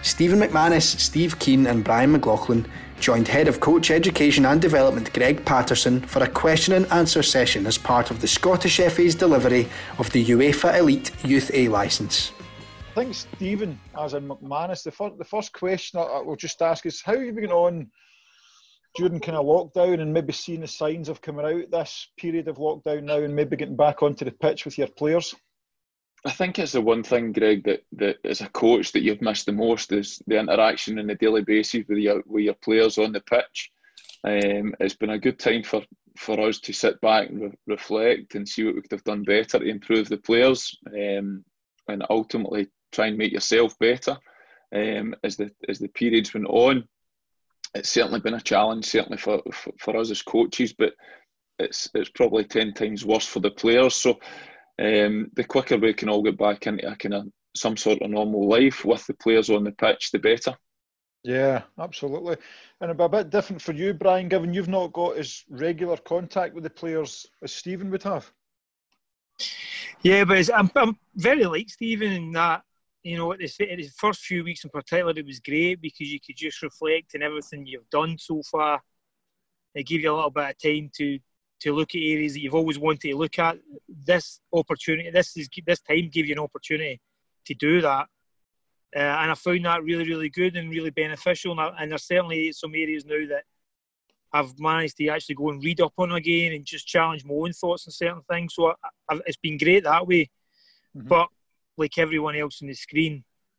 Stephen McManus, Steve Keane and Brian McLaughlin joined Head of Coach Education and Development Greg Patterson for a question and answer session as part of the Scottish FA's delivery of the UEFA Elite Youth A licence. I think Stephen, as in McManus, the first question I will just ask is, how have you been on during kind of lockdown and maybe seeing the signs of coming out this period of lockdown now and maybe getting back onto the pitch with your players? I think it's the one thing, Greg, that as a coach that you've missed the most is the interaction on a daily basis with your players on the pitch. It's been a good time for us to sit back and reflect and see what we could have done better to improve the players, and ultimately try and make yourself better. As the periods went on, it's certainly been a challenge, certainly for us as coaches, but it's probably 10 times worse for the players. So the quicker we can all get back into a kind of some sort of normal life with the players on the pitch, the better. Yeah, absolutely. And it'll be a bit different for you, Brian, given you've not got as regular contact with the players as Stephen would have. Yeah, but I'm very like Stephen in that, you know, at the first few weeks in particular, it was great because you could just reflect on everything you've done so far. It gave you a little bit of time to look at areas that you've always wanted to look at. This time gave you an opportunity to do that. And I found that really, really good and really beneficial. And there's certainly some areas now that I've managed to actually go and read up on again and just challenge my own thoughts on certain things. So it's been great that way. Mm-hmm. But like everyone else on the screen,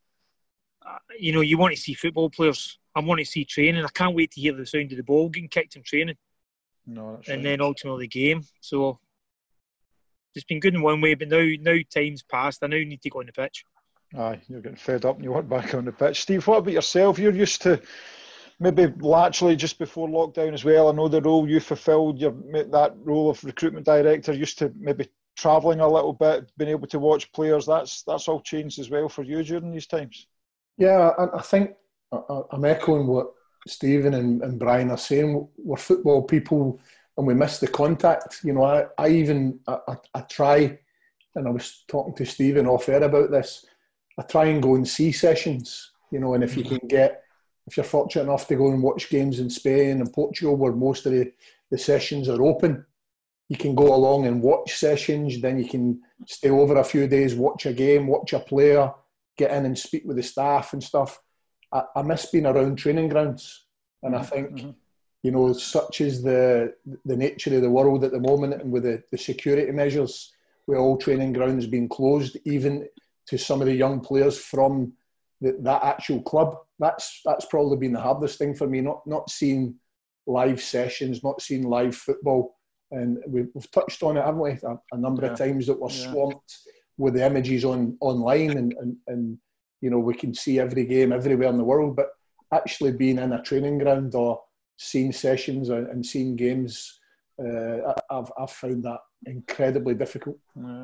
you know, you want to see football players. I want to see training. I can't wait to hear the sound of the ball getting kicked in training. No, that's and right. Then ultimately the game. So it's been good in one way, but now time's passed. I now need to go on the pitch. Aye, you're getting fed up and you want back on the pitch. Steve, what about yourself? You're used to maybe laterally just before lockdown as well. I know the role you fulfilled, that role of recruitment director, used to maybe travelling a little bit, being able to watch players. That's all changed as well for you during these times. Yeah, I think I'm echoing what Stephen and Brian are saying. We're football people and we miss the contact. You know, I try, and I was talking to Stephen off air about this, I try and go and see sessions, you know, and if you're fortunate enough to go and watch games in Spain and Portugal where most of the sessions are open, you can go along and watch sessions, then you can stay over a few days, watch a game, watch a player, get in and speak with the staff and stuff. I miss being around training grounds. And I think, you know, such is the nature of the world at the moment, and with the security measures, with all training grounds being closed, even to some of the young players from that actual club, that's probably been the hardest thing for me, not seeing live sessions, not seeing live football. And we've touched on it, haven't we, a number of times, that we're swamped with the images online and you know, we can see every game everywhere in the world, but actually being in a training ground or seeing sessions and seeing games, I've found that incredibly difficult.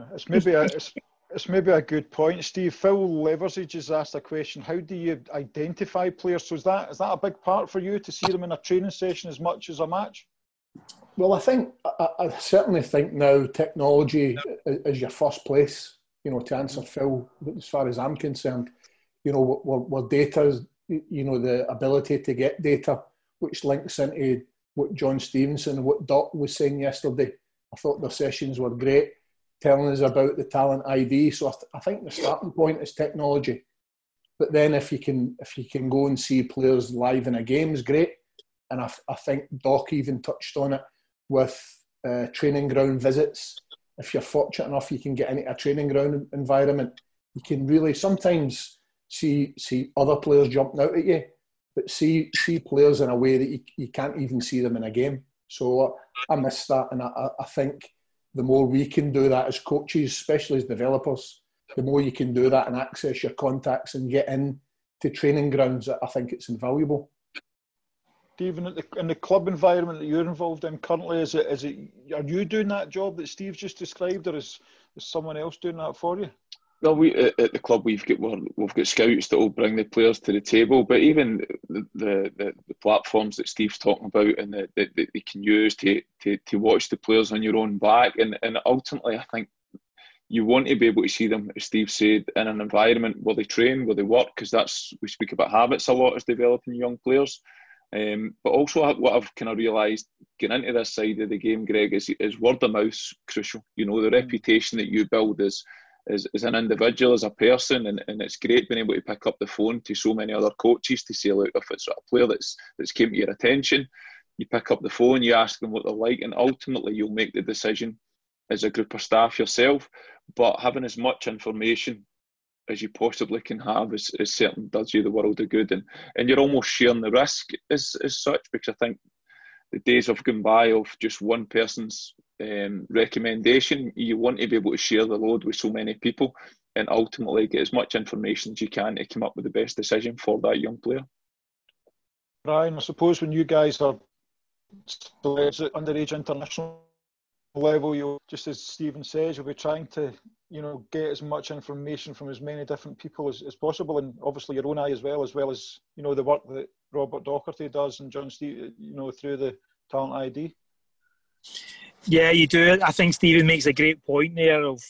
It's maybe a good point, Steve. Phil Leversage has asked a question: how do you identify players? So is that a big part for you, to see them in a training session as much as a match? Well, I certainly think now technology is your first place, you know, to answer Phil, as far as I'm concerned. You know, where data, you know, the ability to get data, which links into what John Stevenson and what Doc was saying yesterday. I thought the sessions were great, telling us about the talent ID. So I think the starting point is technology. But then if you can go and see players live in a game is great. And I think Doc even touched on it with training ground visits. If you're fortunate enough, you can get into a training ground environment. You can really sometimes see other players jumping out at you, but see players in a way that you can't even see them in a game. So I miss that, and I think the more we can do that as coaches, especially as developers, the more you can do that and access your contacts and get in to training grounds, I think it's invaluable. Stephen, in the club environment that you're involved in currently, are you doing that job that Steve's just described, or is someone else doing that for you? Well, we at the club we've got scouts that will bring the players to the table, but even the platforms that Steve's talking about and that they can use to watch the players on your own back, and ultimately I think you want to be able to see them, as Steve said, in an environment where they train, where they work, because we speak about habits a lot as developing young players. But also what I've kind of realised getting into this side of the game, Greg, is word of mouth crucial. You know, the reputation that you build as an individual, as a person, and it's great being able to pick up the phone to so many other coaches to say, look, if it's a player that's came to your attention, you pick up the phone, you ask them what they're like, and ultimately you'll make the decision as a group of staff yourself. But having as much information as you possibly can have is certainly does you the world of good, and you're almost sharing the risk as such, because I think the days have gone by of just one person's recommendation. You want to be able to share the load with so many people and ultimately get as much information as you can to come up with the best decision for that young player. Brian, I suppose when you guys are at underage international level, you, just as Stephen says, you'll be trying to, you know, get as much information from as many different people as possible, and obviously your own eye as well as, you know, the work that Robert Docherty does and John Steve, you know, through the Talent ID. Yeah, you do. I think Stephen makes a great point there of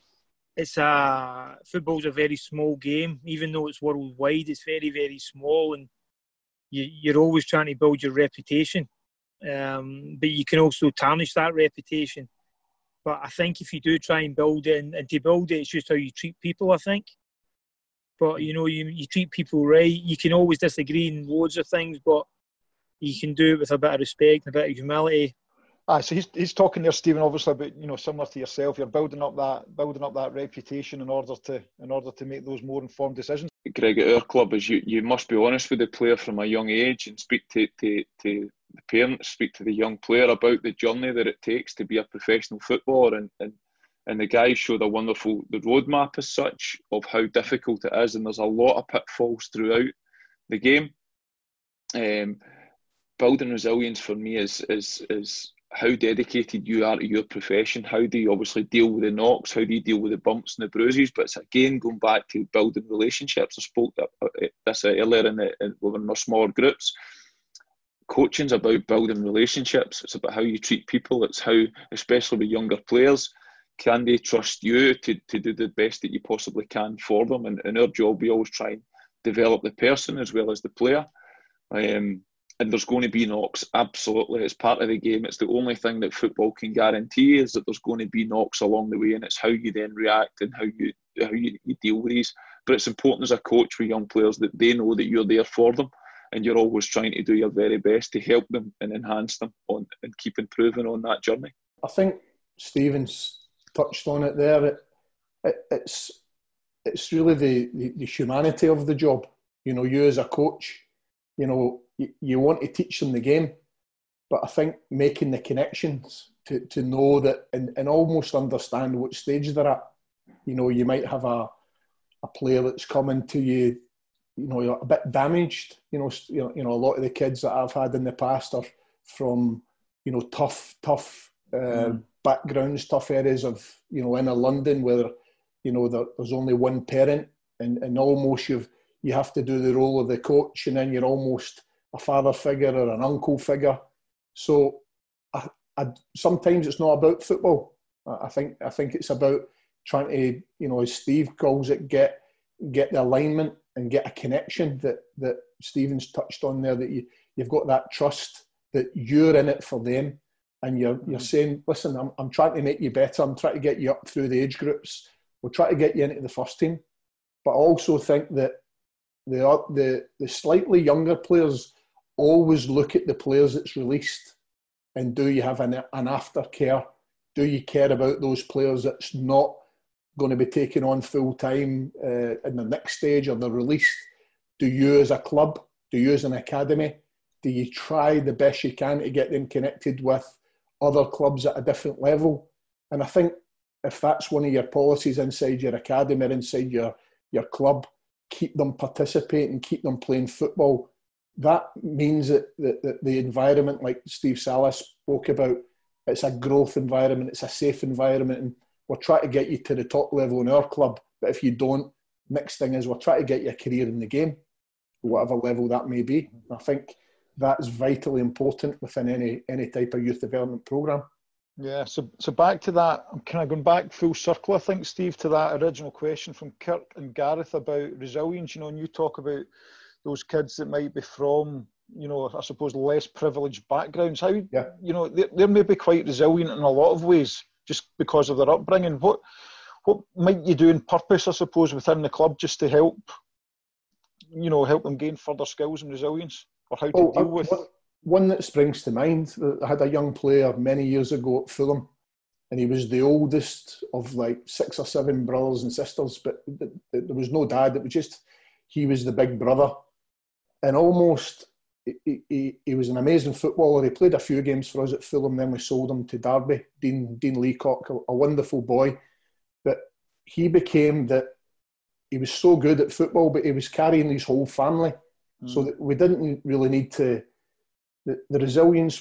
football's a very small game. Even though it's worldwide, it's very, very small, and you're always trying to build your reputation. But you can also tarnish that reputation. But I think if you do try and build it, and to build it, it's just how you treat people, I think. But, you know, you treat people right. You can always disagree in loads of things, but you can do it with a bit of respect and a bit of humility. So he's talking there, Stephen, obviously about, you know, similar to yourself, you're building up that reputation in order to make those more informed decisions. Greg, at our club, is you must be honest with the player from a young age and speak to the parents, speak to the young player about the journey that it takes to be a professional footballer, and the guys showed the roadmap as such of how difficult it is, and there's a lot of pitfalls throughout the game. Building resilience for me is how dedicated you are to your profession. How do you obviously deal with the knocks? How do you deal with the bumps and the bruises? But it's again going back to building relationships. I spoke this earlier within our smaller groups. Coaching's about building relationships. It's about how you treat people. It's how, especially with younger players, can they trust you to do the best that you possibly can for them? And in our job, we always try and develop the person as well as the player. And there's going to be knocks, absolutely. It's part of the game. It's the only thing that football can guarantee, is that there's going to be knocks along the way, and it's how you then react and how you deal with these. But it's important as a coach with young players that they know that you're there for them, and you're always trying to do your very best to help them and enhance them and keep improving on that journey. I think Stephen's touched on it there. It's really the humanity of the job. You know, you as a coach, you know, you want to teach them the game, but I think making the connections to know that and almost understand what stage they're at. You know, you might have a player that's coming to you, you know, a bit damaged. You know, a lot of the kids that I've had in the past are from, you know, tough backgrounds, tough areas of, you know, inner London where, you know, there's only one parent, and almost you have to do the role of the coach, and then you're almost a father figure or an uncle figure. So I sometimes it's not about football. I think it's about trying to, you know, as Steve calls it, get the alignment and get a connection that Stephen's touched on there, that you've got that trust that you're in it for them, and you're saying, listen, I'm trying to make you better. I'm trying to get you up through the age groups. We'll try to get you into the first team. But I also think that the slightly younger players always look at the players that's released, and do you have an aftercare? Do you care about those players that's not going to be taken on full time in the next stage, or they're released? Do you as a club, do you as an academy, do you try the best you can to get them connected with other clubs at a different level? And I think if that's one of your policies inside your academy or inside your club, keep them participating, keep them playing football. That means that the environment, like Steve Salas spoke about, it's a growth environment, it's a safe environment, and we'll try to get you to the top level in our club. But if you don't, next thing is we'll try to get you a career in the game, whatever level that may be. I think that's vitally important within any type of youth development programme. Yeah, so back to that, I'm kind of going back full circle, I think, Steve, to that original question from Kirk and Gareth about resilience, and you talk about those kids that might be from, I suppose, less privileged backgrounds. How, they're maybe quite resilient in a lot of ways just because of their upbringing. What might you do in purpose, I suppose, within the club just to help them gain further skills and resilience, or how to deal with... One that springs to mind, I had a young player many years ago at Fulham, and he was the oldest of like 6 or 7 brothers and sisters, but there was no dad. It was just, he was the big brother. And almost, he was an amazing footballer. He played a few games for us at Fulham, then we sold him to Derby, Dean Leacock, a wonderful boy. But he became that, he was so good at football, but he was carrying his whole family. So that we didn't really need to... The resilience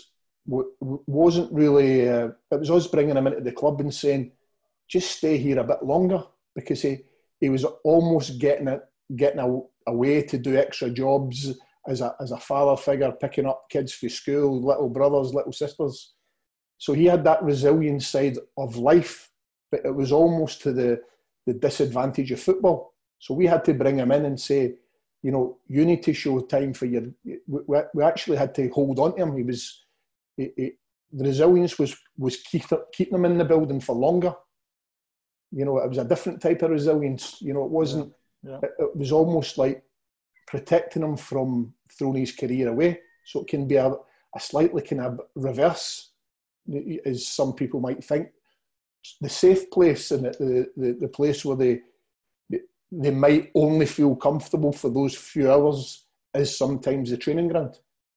wasn't really... it was us bringing him into the club and saying, just stay here a bit longer, because he was almost getting away to do extra jobs as a father figure, picking up kids for school, little brothers, little sisters. So he had that resilience side of life, but it was almost to the disadvantage of football. So we had to bring him in and say, you need to show time for your... We actually had to hold on to him. The resilience was keeping him in the building for longer. It was a different type of resilience. It wasn't... Yeah. It was almost like protecting him from throwing his career away. So it can be a slightly kind of reverse, as some people might think. The safe place and the place where they might only feel comfortable for those few hours is sometimes the training ground.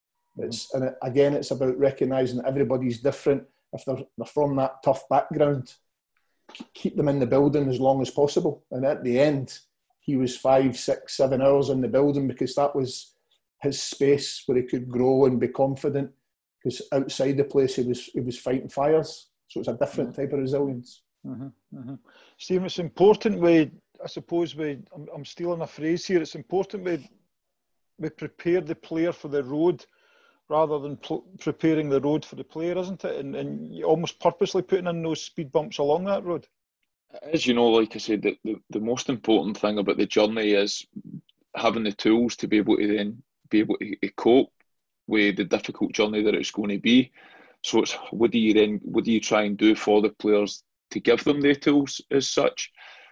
It's about recognising that everybody's different. If they're from that tough background, keep them in the building as long as possible. And at the end, he was 5, 6, 7 hours in the building because that was his space where he could grow and be confident. Because outside the place, he was fighting fires. So it's a different type of resilience. Stephen, it's important I'm stealing a phrase here, it's important we prepare the player for the road rather than preparing the road for the player, isn't it? And almost purposely putting in those speed bumps along that road. As you know, like I said, the most important thing about the journey is having the tools to be able to cope with the difficult journey that it's going to be. So it's what do you try and do for the players to give them the tools as such?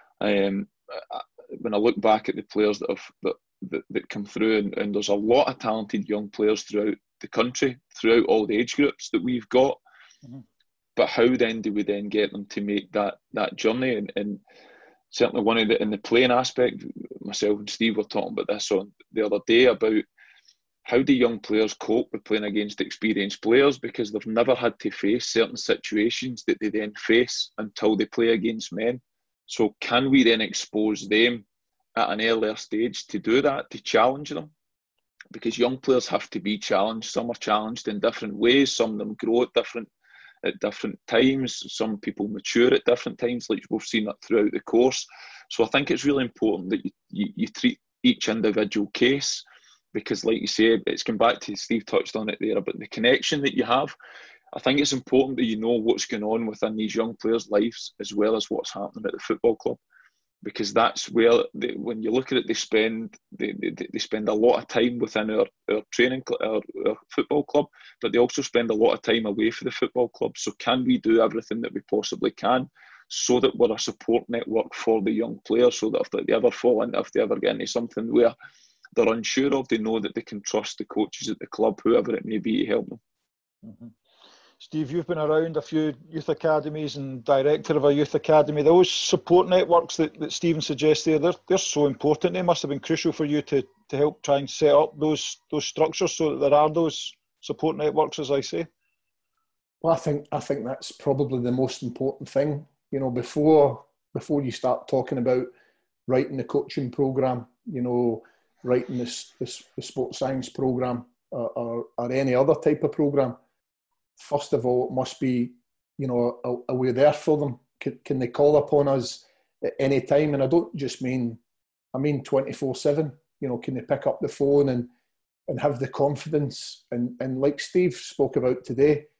When I look back at the players that come through, and there's a lot of talented young players throughout the country, throughout all the age groups that we've got. But how then do we then get them to make that journey? And certainly in the playing aspect, myself and Steve were talking about this on the other day about how do young players cope with playing against experienced players, because they've never had to face certain situations that they then face until they play against men. So can we then expose them at an earlier stage to do that, to challenge them? Because young players have to be challenged. Some are challenged in different ways. Some of them grow at different times. Some people mature at different times, like we've seen that throughout the course. So I think it's really important that you treat each individual case, because like you say, it's come back to, Steve touched on it there, about the connection that you have. I think it's important that you know what's going on within these young players' lives as well as what's happening at the football club, because that's where, when you look at it, they spend a lot of time within our training, our football club, but they also spend a lot of time away from the football club. So can we do everything that we possibly can so that we're a support network for the young players, so that if they ever fall into, if they ever get into something where they're unsure of, they know that they can trust the coaches at the club, whoever it may be, to help them. Steve, you've been around a few youth academies and director of a youth academy. Those support networks that Stephen suggests there, they're so important. They must have been crucial for you to help try and set up those structures so that there are those support networks, as I say. Well, I think that's probably the most important thing. Before you start talking about writing the coaching programme, writing the sports science programme or any other type of programme, first of all, it must be, are we there for them? Can they call upon us at any time? And I don't just mean 24/7. Can they pick up the phone and have the confidence? And like Steve spoke about today,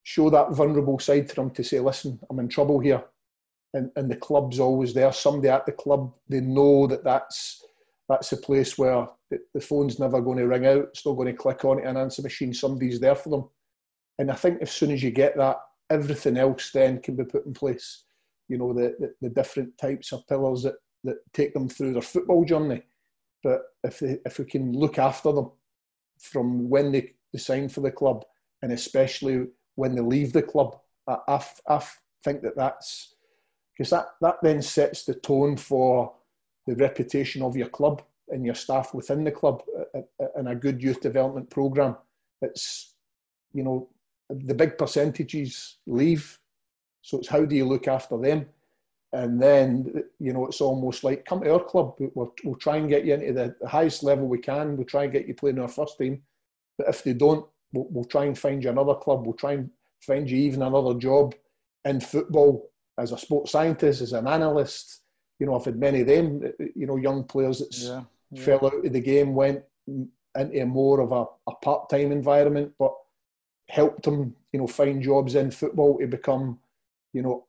show that vulnerable side to them to say, listen, I'm in trouble here. And the club's always there. Somebody at the club, they know that's a place where the phone's never going to ring out. It's not going to click on it an answer machine. Somebody's there for them. And I think as soon as you get that, everything else then can be put in place. You know, the different types of pillars that take them through their football journey. But if we can look after them from when they sign for the club, and especially when they leave the club, I think that's because that then sets the tone for the reputation of your club and your staff within the club in a good youth development programme. It's, you know, the big percentages leave, so it's how do you look after them? And then, you know, it's almost like, come to our club, we'll try and get you into the highest level we can, we'll try and get you playing our first team, but if they don't, we'll try and find you another club, we'll try and find you even another job in football as a sports scientist, as an analyst. You know, I've had many of them, you know, young players that fell out of the game, went into more of a part-time environment, but helped them, you know, find jobs in football to become, you know,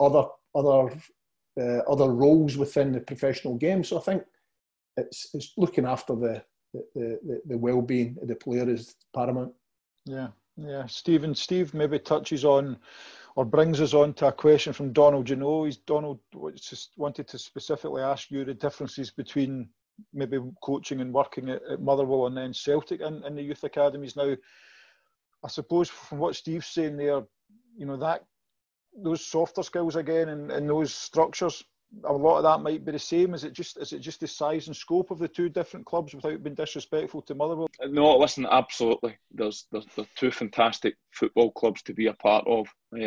other roles within the professional game. So I think it's looking after the well-being of the player is paramount. Yeah. Steve maybe touches on or brings us on to a question from Donald. Donald just wanted to specifically ask you the differences between maybe coaching and working at Motherwell and then Celtic in the youth academies. Now, I suppose from what Steve's saying there, you know, that those softer skills again and those structures, a lot of that might be the same. Is it just the size and scope of the two different clubs, without being disrespectful to Motherwell? No, listen, absolutely. There's two fantastic football clubs to be a part of.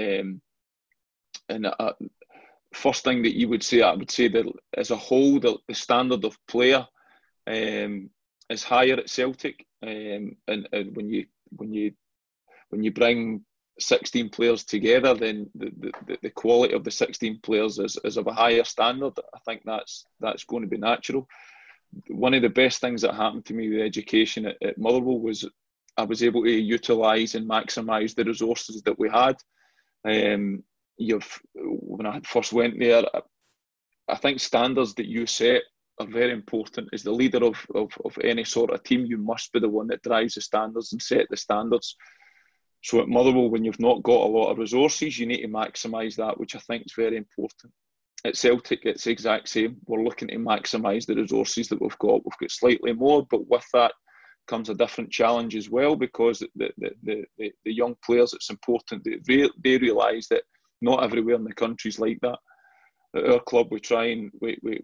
First thing that you would say, I would say that as a whole, the standard of player is higher at Celtic. And when you bring 16 players together, then the quality of the 16 players is of a higher standard. I think that's going to be natural. One of the best things that happened to me with education at Motherwell was I was able to utilise and maximise the resources that we had. When I first went there, I think standards that you set are very important. As the leader of any sort of team, you must be the one that drives the standards and set the standards. So at Motherwell, when you've not got a lot of resources, you need to maximise that, which I think is very important. At Celtic, it's the exact same. We're looking to maximise the resources that we've got. We've got slightly more, but with that comes a different challenge as well, because the young players, it's important that they realise that not everywhere in the country is like that. At our club, we try and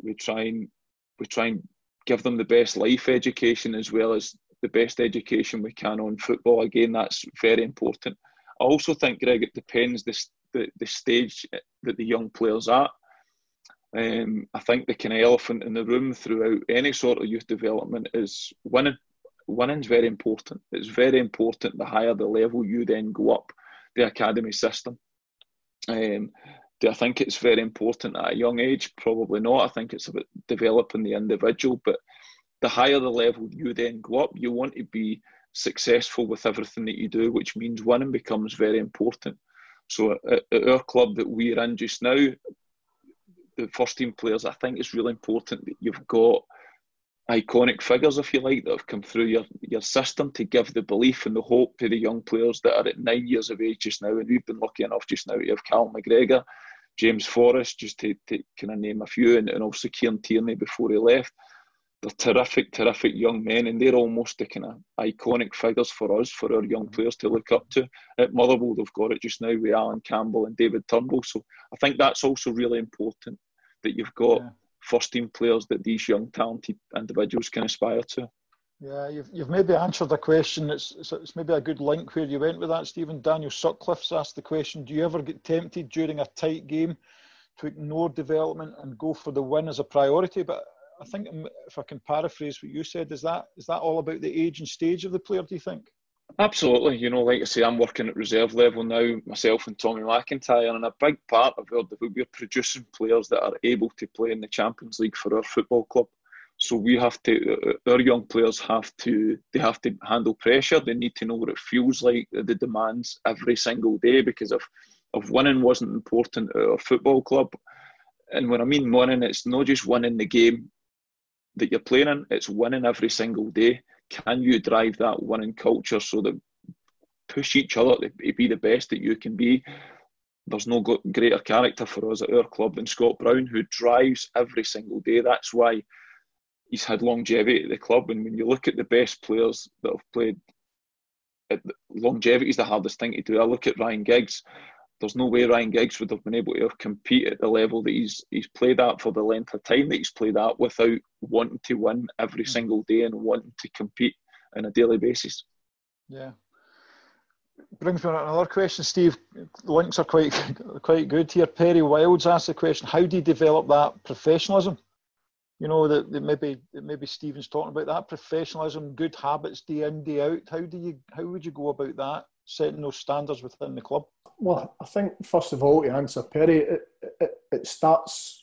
give them the best life education as well as the best education we can on football. Again, that's very important. I also think, Greg, it depends the stage that the young players are. I think the kind of elephant in the room throughout any sort of youth development is winning. Winning's very important. It's very important the higher the level you then go up the academy system. Do I think it's very important at a young age? Probably not. I think it's about developing the individual, but the higher the level you then go up, you want to be successful with everything that you do, which means winning becomes very important. So at our club that we're in just now, the first team players, I think it's really important that you've got iconic figures, if you like, that have come through your system to give the belief and the hope to the young players that are at 9 years of age just now. And we've been lucky enough just now to have Cal McGregor, James Forrest, just to kind of name a few, and also Kieran Tierney before he left. They're terrific young men, and they're almost the kind of iconic figures for us, for our young players to look up to. At Motherwell, they've got it just now with Alan Campbell and David Turnbull. So I think that's also really important, that you've got first team players that these young talented individuals can aspire to. Yeah, you've maybe answered a question. It's maybe a good link where you went with that, Stephen. Daniel Sutcliffe's asked the question: do you ever get tempted during a tight game to ignore development and go for the win as a priority? But I think, if I can paraphrase what you said, is that all about the age and stage of the player, do you think? Absolutely. You know, like I say, I'm working at reserve level now, myself and Tommy McIntyre, and a big part of it, we're producing players that are able to play in the Champions League for our football club. So we have to, our young players have to handle pressure. They need to know what it feels like, the demands every single day, because if winning wasn't important at our football club, and when I mean winning, it's not just winning the game that you're playing in, it's winning every single day. Can you drive that winning culture so that push each other to be the best that you can be? There's no greater character for us at our club than Scott Brown, who drives every single day. That's why he's had longevity at the club. And when you look at the best players that have played, longevity is the hardest thing to do. I look at Ryan Giggs. There's no way Ryan Giggs would have been able to compete at the level that he's played at for the length of time that he's played at without wanting to win every single day and wanting to compete on a daily basis. Yeah. Brings me on another question, Steve. The links are quite good here. Perry Wilds asked the question: how do you develop that professionalism? You know, that maybe Stephen's talking about that professionalism, good habits, day in, day out. How would you go about that, setting those standards within the club? Well, I think first of all, to answer Perry, it starts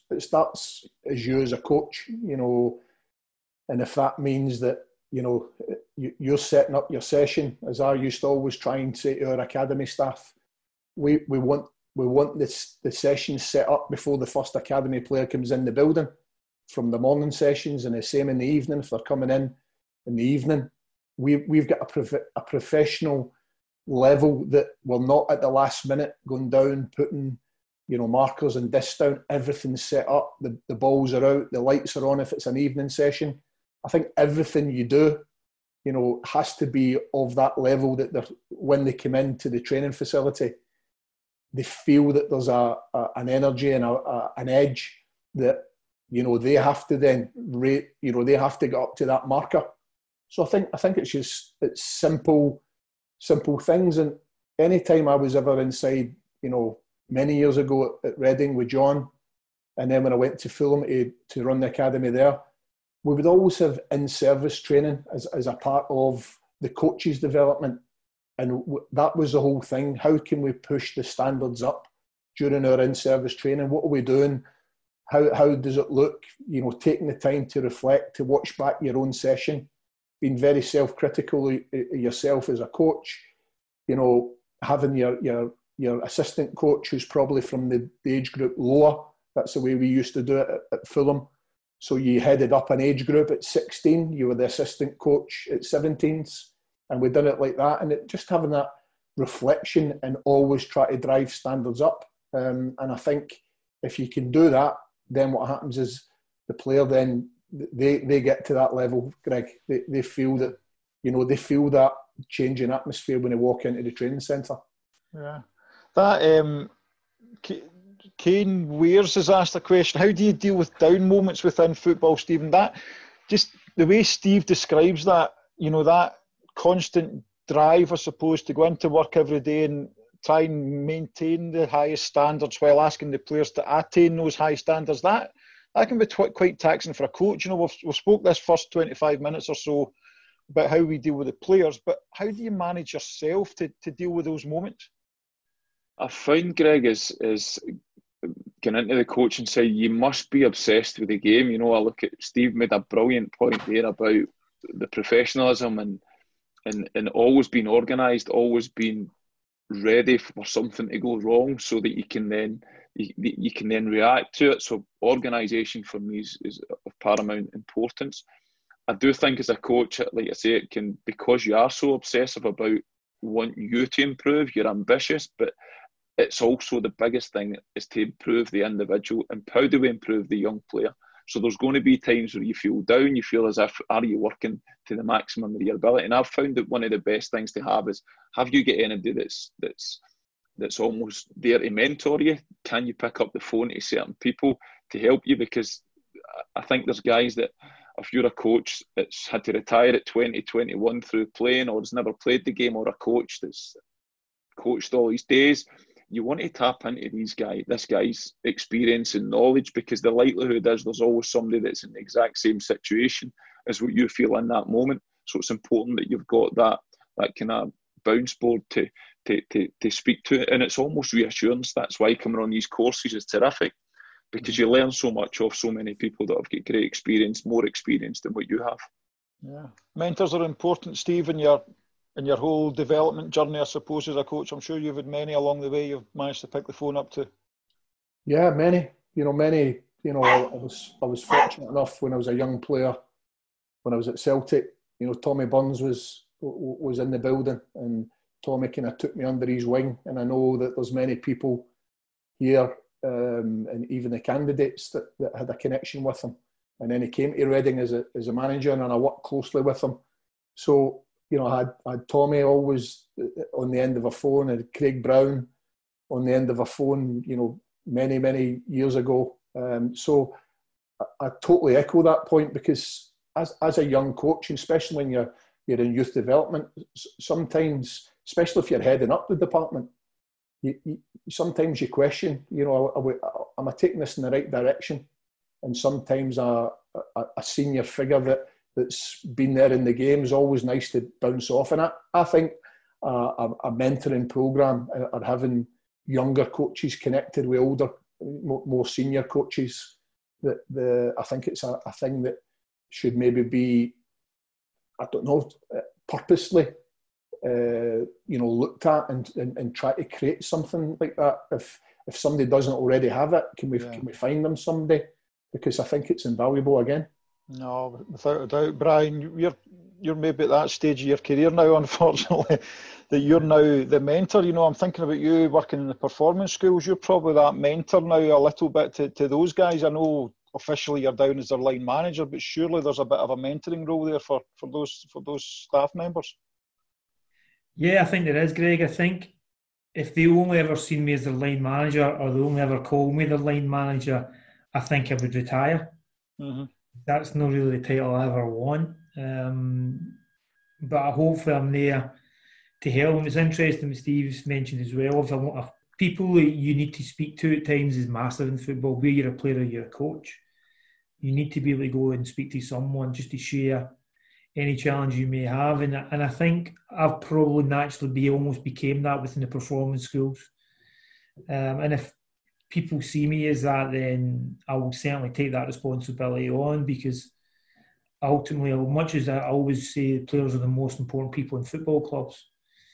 as you as a coach, you know, and if that means that, you know, you're setting up your session, as I used to always try and say to our academy staff, we want the session set up before the first academy player comes in the building, from the morning sessions, and the same in the evening. If they're coming in the evening, we've got a professional level that we're not at the last minute going down, putting, you know, markers and discs down. Everything's set up, the balls are out, the lights are on if it's an evening session. I think everything you do, you know, has to be of that level that when they come into the training facility, they feel that there's an energy and an edge that, you know, they have to then rate, you know, they have to get up to that marker. So I think it's simple things. And anytime I was ever inside, you know, many years ago at Reading with John, and then when I went to Fulham to run the academy there, we would always have in-service training as a part of the coaches' development. And that was the whole thing. How can we push the standards up during our in-service training? What are we doing? How does it look? You know, taking the time to reflect, to watch back your own session, being very self-critical yourself as a coach, you know, having your assistant coach who's probably from the age group lower. That's the way we used to do it at Fulham. So you headed up an age group at 16, you were the assistant coach at 17s, and we done it like that. And just having that reflection and always try to drive standards up. And I think if you can do that, then what happens is the player then, they get to that level, Greg. They feel that, you know, they feel that change in atmosphere when they walk into the training centre. Yeah. That Kane Wears has asked a question: how do you deal with down moments within football, Stephen? That, just the way Steve describes that, you know, that constant drive, I suppose, to go into work every day and try and maintain the highest standards while asking the players to attain those high standards, that can be quite taxing for a coach. You know, we've spoke this first 25 minutes or so about how we deal with the players, but how do you manage yourself to deal with those moments? I find, Greg, is getting into the coaching side, you must be obsessed with the game. You know, I look at Steve made a brilliant point there about the professionalism and always being organised, always being ready for something to go wrong, so that you can then react to it. So organisation for me is of paramount importance. I do think as a coach, like I say, it can, because you are so obsessive about wanting you to improve, you're ambitious, but it's also the biggest thing is to improve the individual. And how do we improve the young player? So there's going to be times where you feel down, you feel as if, are you working to the maximum of your ability? And I've found that one of the best things to have is, have you got anybody that's almost there to mentor you? Can you pick up the phone to certain people to help you? Because I think there's guys that, if you're a coach that's had to retire at 20, 21 through playing, or has never played the game, or a coach that's coached all these days, you want to tap into this guy's experience and knowledge, because the likelihood is there's always somebody that's in the exact same situation as what you feel in that moment. So it's important that you've got that kind of bounce board to speak to, and it's almost reassurance. That's why coming on these courses is terrific, because you learn so much off so many people that have got great experience, more experience than what you have. Yeah, mentors are important, Steve, in your whole development journey, I suppose, as a coach. I'm sure you've had many along the way you've managed to pick the phone up to. Yeah, many. Many. I was fortunate enough when I was a young player, when I was at Celtic. Tommy Burns was in the building, and Tommy kind of took me under his wing. And I know that there's many people here, and even the candidates that had a connection with him. And then he came to Reading as a manager, and I worked closely with him. So, I had Tommy always on the end of a phone, and Craig Brown on the end of a phone, many, many years ago. So I totally echo that point, because as a young coach, and especially when you're in youth development, sometimes, especially if you're heading up the department, sometimes you question, am I taking this in the right direction? And sometimes a senior figure that's been there in the game is always nice to bounce off. And I think a mentoring programme, or having younger coaches connected with older, more senior coaches, I think it's a thing that should maybe be, I don't know, purposely looked at and try to create something like that. If somebody doesn't already have it, can we find them someday? Because I think it's invaluable again. No, without a doubt. Brian, you're maybe at that stage of your career now, unfortunately, that you're now the mentor. I'm thinking about you working in the performance schools. You're probably that mentor now a little bit to those guys. I know officially you're down as their line manager, but surely there's a bit of a mentoring role there for those staff members. Yeah, I think there is, Greg. I think if they only ever seen me as their line manager, or they only ever called me their line manager, I think I would retire. Mm-hmm. That's not really the title I ever want. But hopefully I'm there to help them. It's interesting what Steve's mentioned as well. If people that you need to speak to at times is massive in football. Whether you're a player or you're a coach, you need to be able to go and speak to someone just to share any challenge you may have. And I think I've probably naturally almost became that within the performance schools. And if people see me as that, then I will certainly take that responsibility on, because ultimately, much as I always say players are the most important people in football clubs,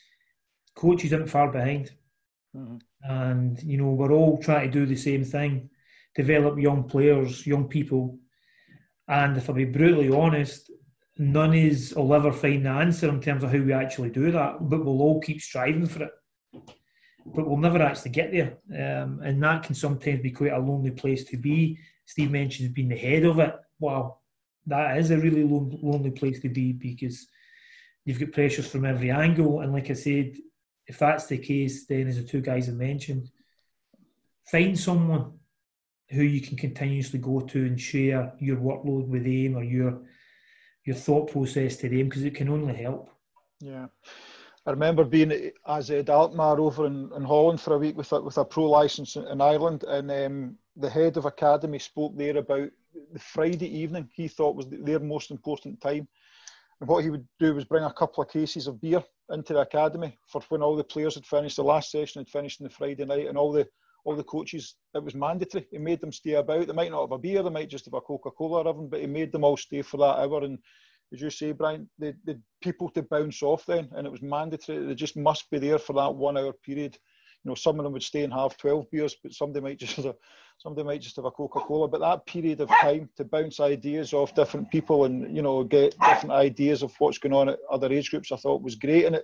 coaches aren't far behind. Mm-hmm. And, we're all trying to do the same thing, develop young players, young people. And if I'll be brutally honest, none of us will ever find the answer in terms of how we actually do that, but we'll all keep striving for it. But we'll never actually get there. And that can sometimes be quite a lonely place to be. Steve mentions being the head of it. Wow, that is a really lonely place to be, because you've got pressures from every angle. And like I said, if that's the case, then as the two guys have mentioned, find someone who you can continuously go to and share your workload with them, or your thought process to them, because it can only help. Yeah. I remember being as Ed Alkmaar over in Holland for a week with a pro licence in Ireland, and the head of academy spoke there about the Friday evening he thought was their most important time. And what he would do was bring a couple of cases of beer into the academy for when all the players had finished. The last session had finished on the Friday night, and all the coaches, it was mandatory. He made them stay about. They might not have a beer, they might just have a Coca-Cola or something, but he made them all stay for that hour. And as you say, Brian, the people to bounce off then, and it was mandatory. They just must be there for that 1 hour period. Some of them would stay and have 12 beers, but somebody might just have a Coca-Cola. But that period of time to bounce ideas off different people and, get different ideas of what's going on at other age groups, I thought was great. And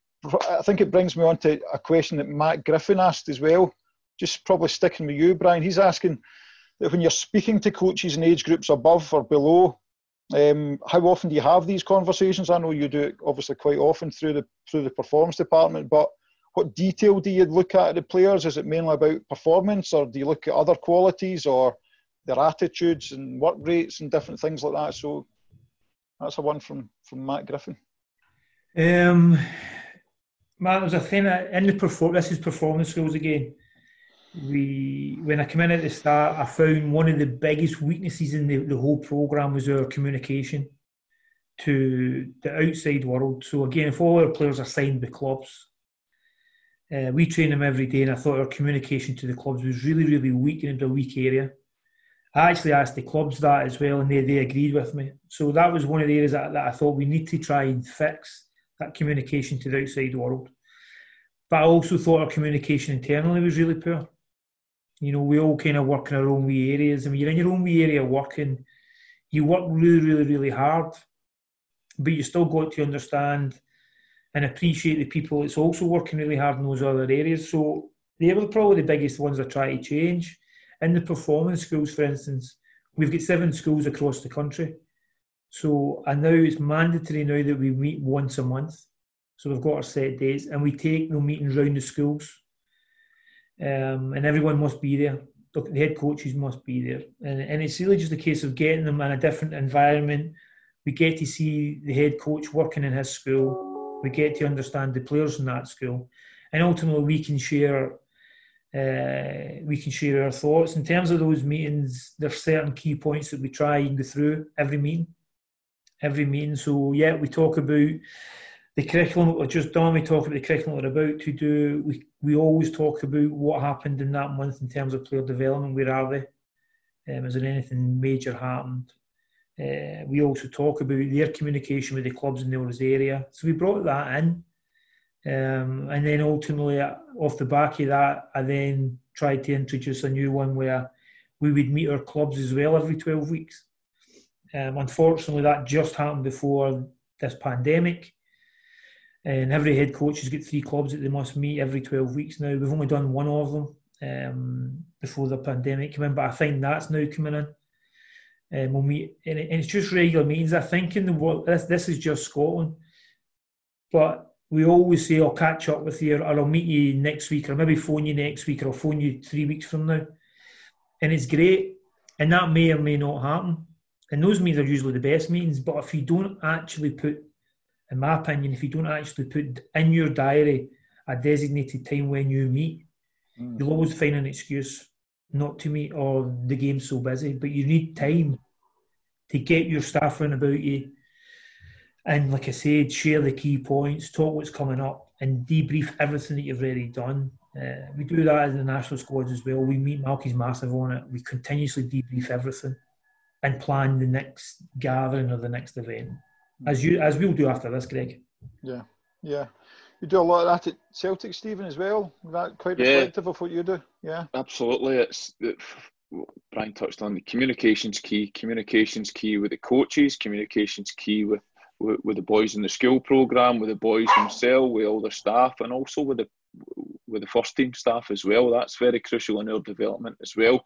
I think it brings me on to a question that Matt Griffin asked as well, just probably sticking with you, Brian. He's asking that when you're speaking to coaches in age groups above or below, how often do you have these conversations? I know you do it obviously quite often through the performance department, but what detail do you look at the players? Is it mainly about performance, or do you look at other qualities or their attitudes and work rates and different things like that? So that's a one from Matt Griffin. Matt, there's a thing in this is performance skills again. When I came in at the start, I found one of the biggest weaknesses in the whole programme was our communication to the outside world. So again, if all our players are signed with clubs, we train them every day, and I thought our communication to the clubs was really, really weak, and it was a weak area. I actually asked the clubs that as well, and they agreed with me. So that was one of the areas that I thought we need to try and fix, that communication to the outside world. But I also thought our communication internally was really poor. You know, we all kind of work in our own wee areas. And when you're in your own wee area working, you work really, really, really hard. But you still got to understand and appreciate the people that's also working really hard in those other areas. So they were probably the biggest ones I try to change. In the performance schools, for instance, we've got 7 schools across the country. So and now it's mandatory now that we meet once a month. So we've got our set days, and we take no meetings round the schools. And everyone must be there. The head coaches must be there. And it's really just a case of getting them in a different environment. We get to see the head coach working in his school. We get to understand the players in that school. And ultimately we can share our thoughts. In terms of those meetings, there's certain key points that we try and go through every meeting. So yeah, we talk about the curriculum we've just done. We talk about the curriculum we're about to do. We always talk about what happened in that month in terms of player development. Where are they? Is there anything major happened? We also talk about their communication with the clubs in those area. So we brought that in. And then ultimately, off the back of that, I then tried to introduce a new one where we would meet our clubs as well every 12 weeks. Unfortunately, that just happened before this pandemic. And every head coach has got 3 clubs that they must meet every 12 weeks now. We've only done one of them before the pandemic came in, but I think that's now coming in. We'll meet, and it's just regular meetings. I think in the world, this is just Scotland, but we always say, I'll catch up with you, or I'll meet you next week, or maybe phone you next week, or I'll phone you 3 weeks from now. And it's great, and that may or may not happen. And those meetings are usually the best meetings, but if you don't actually put, in my opinion, if you don't actually put in your diary a designated time when you meet, you'll always find an excuse not to meet, or the game's so busy. But you need time to get your staff round about you. And like I said, share the key points, talk what's coming up, and debrief everything that you've already done. We do that in the national squads as well. We meet, Malky's massive on it. We continuously debrief everything and plan the next gathering or the next event, as we'll do after this, Greg. Yeah. You do a lot of that at Celtic, Stephen, as well. Is that quite reflective of what you do? Yeah, absolutely. Brian touched on the communication's key. Communication's key with the coaches. Communication's key with the boys in the school programme, with the boys themselves, with all the staff, and also with the first team staff as well. That's very crucial in our development as well.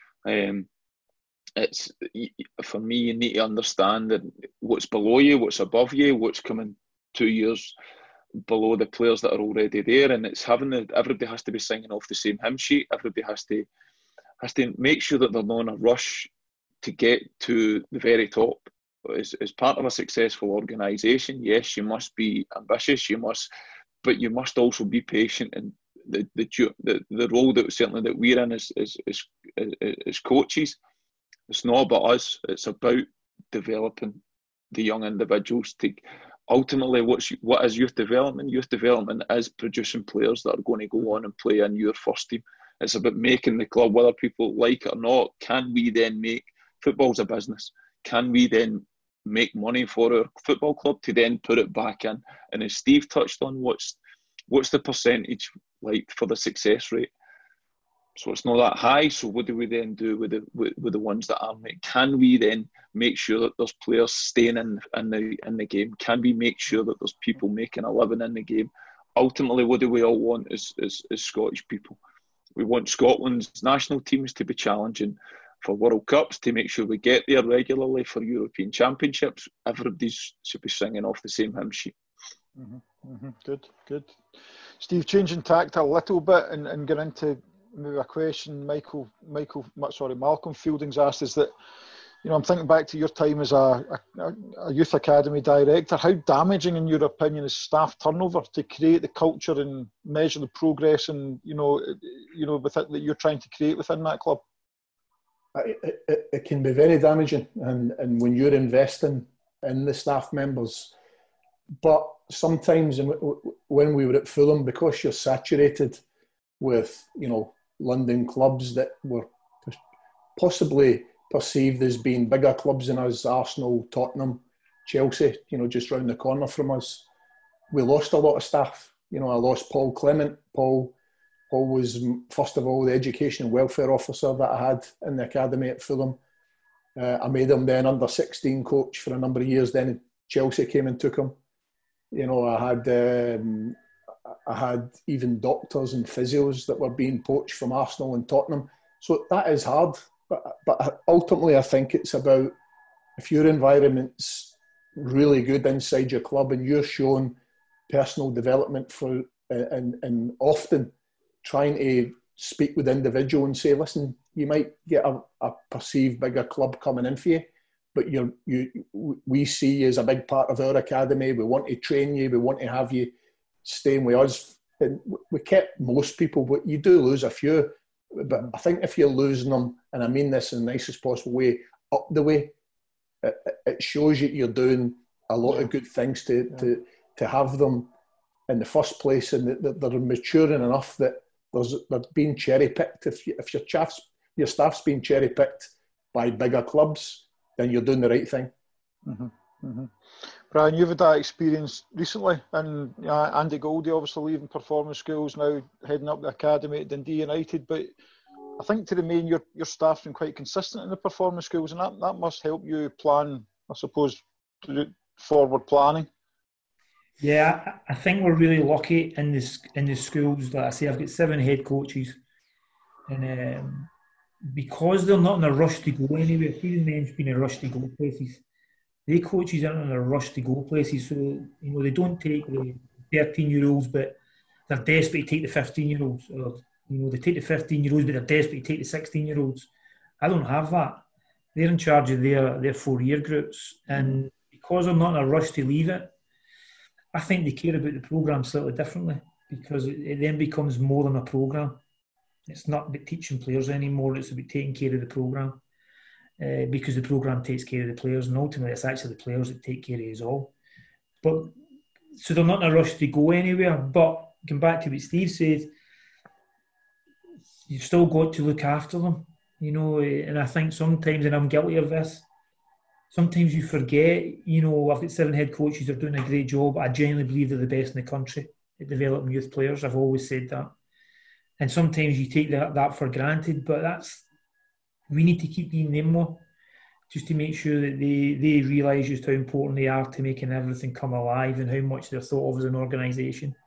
It's, for me, you need to understand that what's below you, what's above you, what's coming 2 years below the players that are already there, and it's everybody has to be singing off the same hymn sheet. Everybody has to make sure that they're not in a rush to get to the very top. As part of a successful organisation, yes, you must be ambitious, but you must also be patient. And the role that certainly that we're in as coaches, it's not about us. It's about developing the young individuals. To ultimately, what is youth development? Youth development is producing players that are going to go on and play in your first team. It's about making the club, whether people like it or not. Can we then make football's a business? Can we then make money for our football club to then put it back in? And as Steve touched on, what's the percentage like for the success rate? So it's not that high. So what do we then do with the ones that aren't? Can we then make sure that there's players staying in the game? Can we make sure that there's people making a living in the game? Ultimately, what do we all want as Scottish people? We want Scotland's national teams to be challenging for World Cups, to make sure we get there regularly for European Championships. Everybody should be singing off the same hymn sheet. Good. Steve, changing tact a little bit and get into maybe a question Malcolm Fielding's asked, is that, you know, I'm thinking back to your time as a youth academy director. How damaging, in your opinion, is staff turnover to create the culture and measure the progress and you know with it that you're trying to create within that club? It can be very damaging, and when you're investing in the staff members, but sometimes when we were at Fulham, because you're saturated with, you know, London clubs that were possibly perceived as being bigger clubs than us, Arsenal, Tottenham, Chelsea, just round the corner from us. We lost a lot of staff. I lost Paul Clement. Paul was, first of all, the education and welfare officer that I had in the academy at Fulham. I made him then under 16 coach for a number of years. Then Chelsea came and took him. I had even doctors and physios that were being poached from Arsenal and Tottenham. So that is hard. But ultimately, I think it's about, if your environment's really good inside your club and you're showing personal development and often trying to speak with the individual and say, listen, you might get a perceived bigger club coming in for you, but we see you as a big part of our academy. We want to train you. We want to have you staying with us. And we kept most people, but you do lose a few. But I think if you're losing them, and I mean this in the nicest possible way, up the way, it shows you you're doing a lot of good things to have them in the first place, and that they're maturing enough that they're being cherry picked. If your staff's being cherry picked by bigger clubs, then you're doing the right thing. Mm-hmm. Mm-hmm. Brian, you've had that experience recently, and Andy Goldie obviously leaving performance schools, now heading up the academy at Dundee United. But I think to remain, your staff's been quite consistent in the performance schools, and that must help you plan, I suppose, forward planning. Yeah, I think we're really lucky in the schools. Like I say, I've got 7 head coaches, and because they're not in a rush to go anywhere, Stephen men's been in a rush to go places. The coaches aren't in a rush to go places, so they don't take the 13-year-olds, but they're desperate to take the 15-year-olds, or they take the 15-year-olds, but they're desperate to take the 16-year-olds. I don't have that. They're in charge of their 4-year groups, and because they're not in a rush to leave it, I think they care about the programme slightly differently, because it then becomes more than a programme. It's not about teaching players anymore, it's about taking care of the programme. Because the programme takes care of the players, and ultimately it's actually the players that take care of us all. But so they're not in a rush to go anywhere. But going back to what Steve said, you've still got to look after them, and I think sometimes, and I'm guilty of this, sometimes you forget, I've got 7 head coaches, they're doing a great job. I genuinely believe they're the best in the country at developing youth players. I've always said that. And sometimes you take that for granted, but we need to keep being them more, just to make sure that they realise just how important they are to making everything come alive and how much they're thought of as an organisation.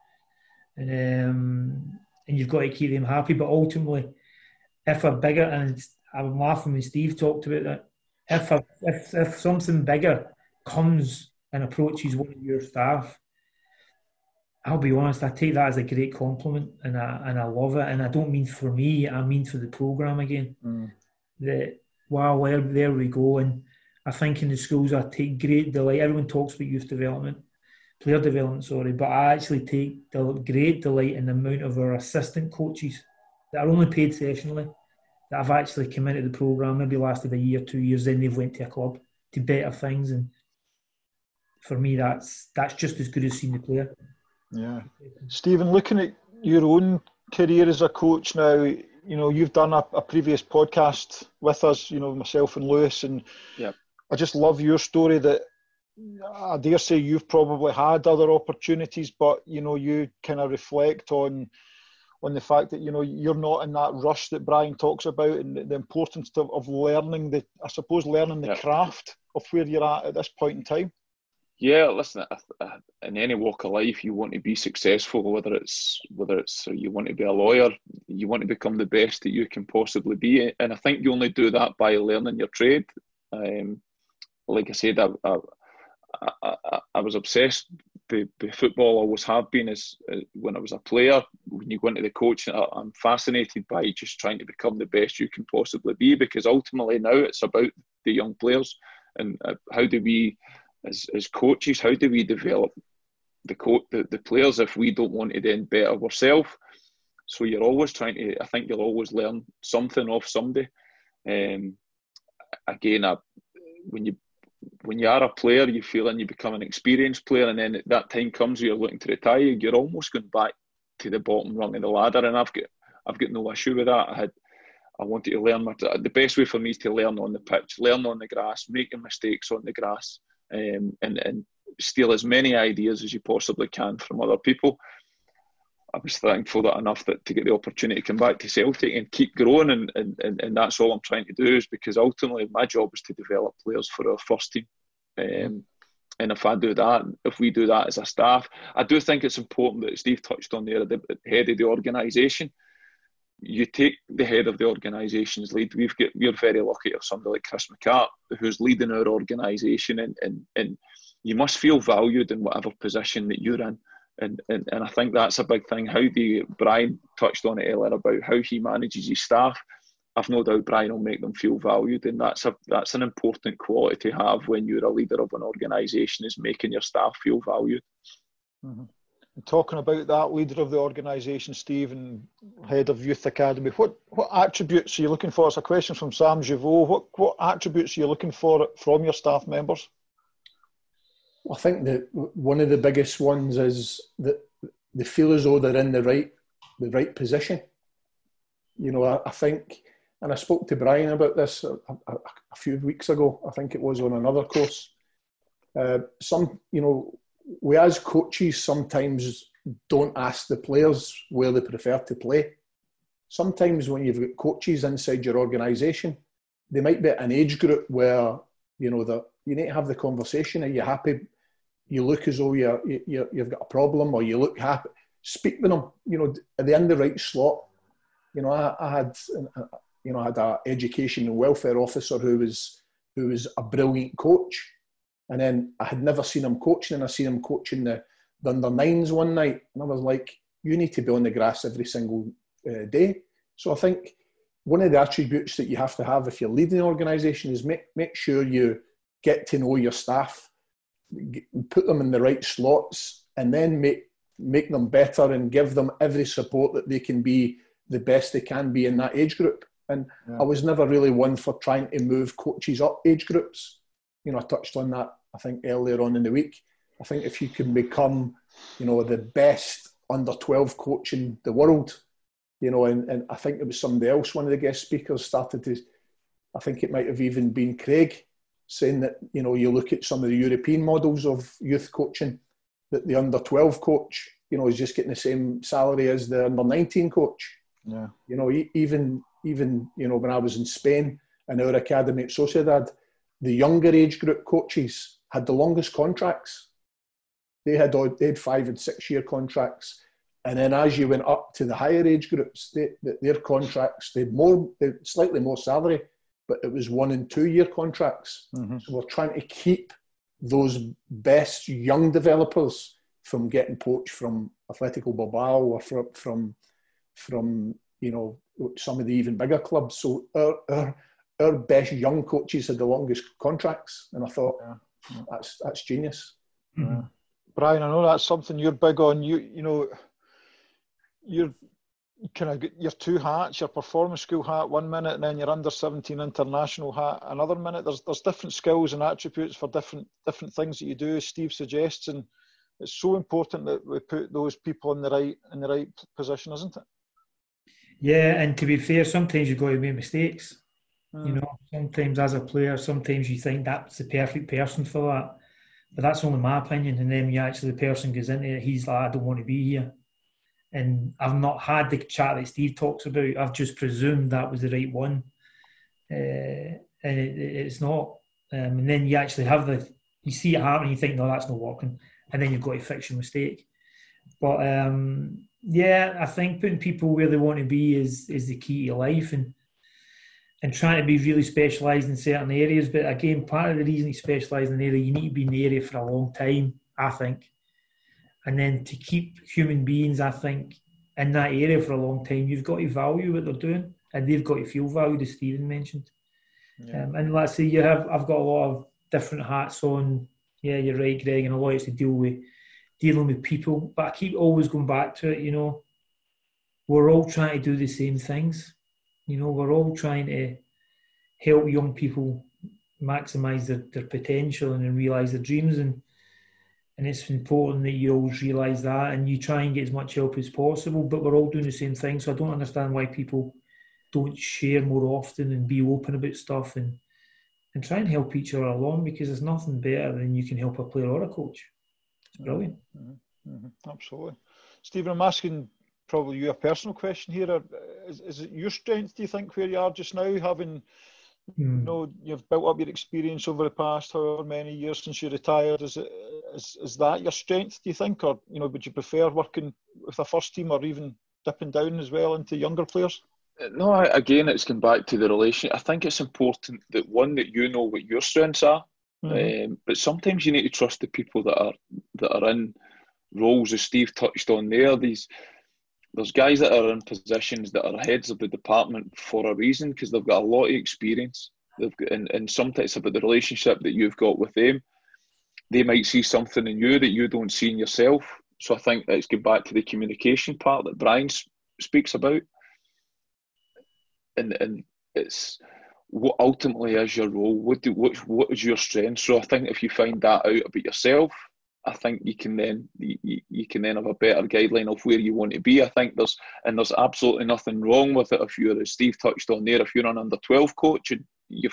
And you've got to keep them happy. But ultimately, if a bigger, and I'm laughing when Steve talked about that, if something bigger comes and approaches one of your staff, I'll be honest, I take that as a great compliment, and I love it. And I don't mean for me, I mean for the programme again. That, wow, there we go. And I think in the schools I take great delight. Everyone talks about youth development, player development, but I actually take great delight in the amount of our assistant coaches that are only paid sessionally, that have actually come into the programme, maybe lasted a year, 2 years, then they've went to a club to better things. And for me, that's just as good as seeing the player. Yeah. Stephen, looking at your own career as a coach now, you've done a previous podcast with us, myself and Lewis, and yep. I just love your story that I dare say you've probably had other opportunities, but, you kind of reflect on the fact that, you're not in that rush that Brian talks about, and the importance of learning the craft of where you're at this point in time. Yeah, listen, in any walk of life, you want to be successful, whether it's you want to be a lawyer, you want to become the best that you can possibly be. And I think you only do that by learning your trade. Like I said, I was obsessed with football, always have been, as when I was a player. When you go into the coaching, I'm fascinated by just trying to become the best you can possibly be, because ultimately now it's about the young players, and how do we, as coaches, how do we develop the players if we don't want to then better ourselves? So you're always trying to, I think you'll always learn something off somebody. Again, when you are a player, you feel and you become an experienced player, and then at that time comes you're looking to retire, you're almost going back to the bottom rung of the ladder, and I've got no issue with that. I wanted to learn. The best way for me is to learn on the pitch, learn on the grass, making mistakes on the grass, and steal as many ideas as you possibly can from other people. I was thankful to get the opportunity to come back to Celtic and keep growing, and that's all I'm trying to do, is because ultimately my job is to develop players for our first team. And if we do that as a staff, I do think it's important that Steve touched on there, the head of the organisation. You take the head of the organisation's lead. We're very lucky to have somebody like Chris McCart who's leading our organisation, and you must feel valued in whatever position that you're in. And I think that's a big thing. Brian touched on it earlier about how he manages his staff. I've no doubt Brian will make them feel valued, and that's an important quality to have when you're a leader of an organisation, is making your staff feel valued. Mm-hmm. And talking about that leader of the organisation, Steve, and head of Youth Academy, what attributes are you looking for? It's a question from Sam Javot. What attributes are you looking for from your staff members? I think that one of the biggest ones is that they feel as though they're in the right position. You know, I think, and I spoke to Brian about this a few weeks ago. I think it was on another course. We as coaches sometimes don't ask the players where they prefer to play. Sometimes when you've got coaches inside your organisation, they might be at an age group where, you know, that you need to have the conversation. Are you happy? You look as though you've got a problem, or you look happy. Speak with them. You know, are they in the right slot? You know, I had an education and welfare officer who was a brilliant coach, and then I had never seen him coaching, and I seen him coaching the under-9s one night, and I was like, you need to be on the grass every single day. So I think one of the attributes that you have to have if you're leading an organisation is make sure you get to know your staff, put them in the right slots, and then make them better and give them every support that they can be the best they can be in that age group. And I was never really one for trying to move coaches up age groups. You know, I touched on that, I think, earlier on in the week. I think if you can become, you know, the best under-12 coach in the world, you know, and I think it was somebody else, one of the guest speakers started to, I think it might have even been Craig, saying that, you know, you look at some of the European models of youth coaching, that the under-12 coach, you know, is just getting the same salary as the under-19 coach. Yeah. You know, even you know, when I was in Spain in our academy at Sociedad, the younger age group coaches had the longest contracts. They had 5 and 6 year contracts, and then as you went up to the higher age groups, their contracts, they had slightly more salary, but it was 1 and 2 year contracts. Mm-hmm. So we're trying to keep those best young developers from getting poached from Atletico Bilbao or from you know, some of the even bigger clubs. So our best young coaches had the longest contracts, and I thought that's genius. Mm-hmm. Brian, I know that's something you're big on. You know, you're kind of your two hats, your performance school hat 1 minute, and then your under-17 international hat another minute. There's different skills and attributes for different things that you do, as Steve suggests, and it's so important that we put those people in the right position, isn't it? Yeah, and to be fair, sometimes you've got to make mistakes. You know, sometimes as a player, sometimes you think that's the perfect person for that. But that's only my opinion. And then the person goes into it, he's like, I don't want to be here. And I've not had the chat that Steve talks about. I've just presumed that was the right one. And it's not. And then you actually you see it happen, you think, no, that's not working. And then you've got to fix your mistake. But I think putting people where they want to be is the key to life, and trying to be really specialised in certain areas. But again, part of the reason you specialise in an area, you need to be in the area for a long time, I think. And then to keep human beings, I think, in that area for a long time, you've got to value what they're doing, and they've got to feel valued, as Stephen mentioned. Yeah. And let's say I've got a lot of different hats on. Yeah, you're right, Greg, and a lot to dealing with people. But I keep always going back to it, you know, we're all trying to do the same things. You know, we're all trying to help young people maximise their potential and realise their dreams. And it's important that you always realise that, and you try and get as much help as possible. But we're all doing the same thing. So I don't understand why people don't share more often and be open about stuff and try and help each other along, because there's nothing better than you can help a player or a coach. It's brilliant. Absolutely. Stephen, I'm asking probably you a personal question here. Is it your strength, do you think, where you are just now, having you've built up your experience over the past however many years since you retired? Is that your strength, do you think, or would you prefer working with a first team or even dipping down as well into younger players? No, again, it's come back to the relation. I think it's important that that you know what your strengths are, but sometimes you need to trust the people that are in roles, as Steve touched on there. There's guys that are in positions that are heads of the department for a reason, because they've got a lot of experience. They've got, and sometimes it's about the relationship that you've got with them. They might see something in you that you don't see in yourself. So I think it's get back to the communication part that Brian speaks about. And it's what ultimately is your role. What is your strength? So I think if you find that out about yourself, I think you can then have a better guideline of where you want to be. I think there's absolutely nothing wrong with it if you're, as Steve touched on there, if you're an under-12 coach and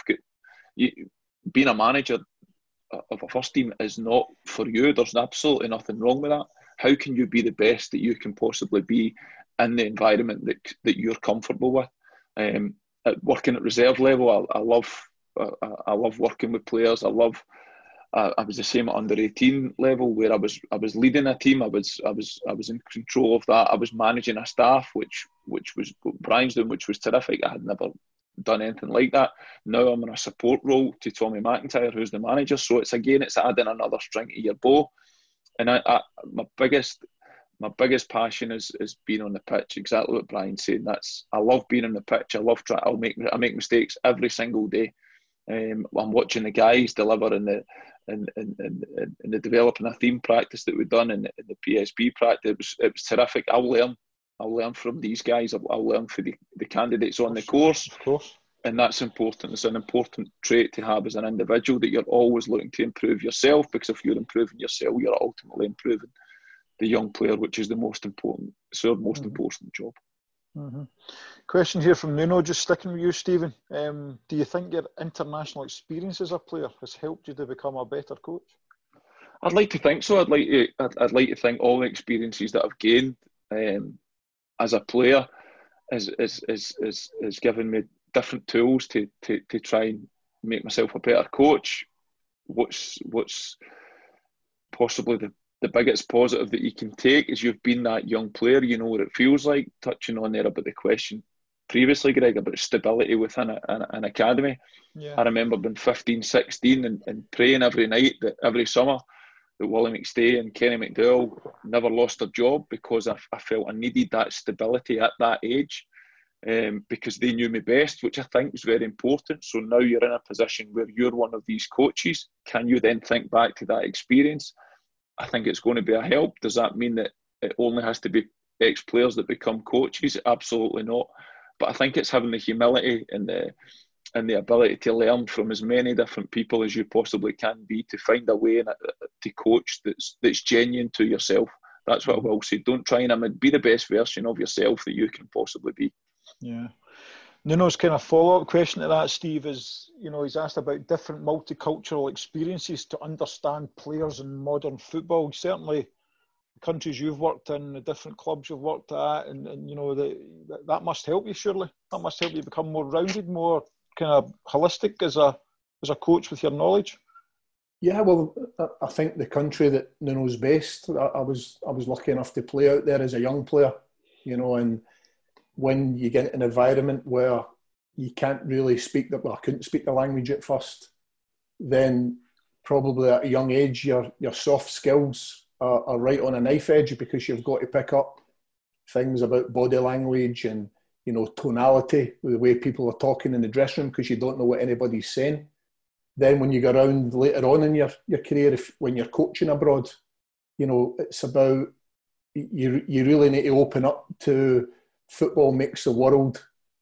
being a manager of a first team is not for you. There's absolutely nothing wrong with that. How can you be the best that you can possibly be in the environment that you're comfortable with? Working at reserve level, I love working with players. I was the same at under 18 level, where I was leading a team. I was in control of that. I was managing a staff, which was what Brian's doing, which was terrific. I had never done anything like that. Now I'm in a support role to Tommy McIntyre, who's the manager. So it's adding another string to your bow. And my biggest passion is being on the pitch. Exactly what Brian's saying. I love being on the pitch. I make mistakes every single day. I'm watching the guys deliver in the developing a theme practice that we've done in the PSP practice. It was terrific. I'll learn from these guys. I'll learn from the candidates on the course. Of course. And that's important. It's an important trait to have as an individual, that you're always looking to improve yourself, because if you're improving yourself, you're ultimately improving the young player, which is the most important. It's our most important job. Question here from Nuno, just sticking with you, Stephen. Do you think your international experience as a player has helped you to become a better coach? I'd like to think so. I'd like to think all the experiences that I've gained as a player has given me different tools to try and make myself a better coach. What's possibly the biggest positive that you can take is you've been that young player, you know what it feels like. Touching on there about the question previously, Greg, about stability within an academy. Yeah. I remember being 15, 16 and praying every night, that every summer, that Willie McStay and Kenny McDowell never lost their job, because I felt I needed that stability at that age, because they knew me best, which I think was very important. So now you're in a position where you're one of these coaches. Can you then think back to that experience? I think it's going to be a help. Does that mean that it only has to be ex-players that become coaches? Absolutely not. But I think it's having the humility and the ability to learn from as many different people as you possibly can be, to find a way to coach that's genuine to yourself. That's what I will say. Don't try and be the best version of yourself that you can possibly be. Yeah. Nuno's kind of follow-up question to that, Steve, is, he's asked about different multicultural experiences to understand players in modern football. Certainly, the countries you've worked in, the different clubs you've worked at, and that must help you, surely. That must help you become more rounded, more kind of holistic as a coach with your knowledge. Yeah, well, I think the country that Nuno's based, I was lucky enough to play out there as a young player, and when you get in an environment where you can't really I couldn't speak the language at first, then probably at a young age, your soft skills are right on a knife edge, because you've got to pick up things about body language and, tonality, the way people are talking in the dressing room, because you don't know what anybody's saying. Then when you go around later on in your career, when you're coaching abroad, it's about, you really need to open up to football makes the world,